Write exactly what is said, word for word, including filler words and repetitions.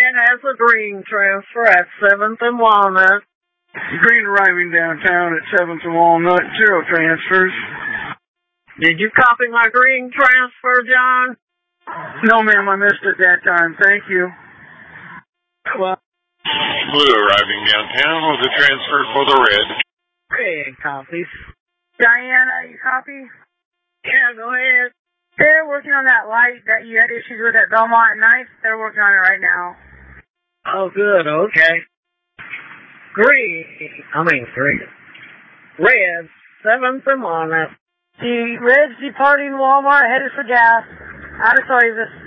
Diane has a green transfer at seventh and Walnut. Green arriving downtown at seventh and Walnut, zero transfers. Did you copy my green transfer, John? No, ma'am, I missed it that time. Thank you. Well, Blue arriving downtown with a transfer for the red. red copies. Diana, you copy? Yeah, go ahead. They're working on that light that you had issues with at Belmont and Ninth. They're working on it right now. Oh, good. Okay. Green. I mean, green. Red. Seventh and Walnut. The red's departing Walmart, headed for gas. Out of service.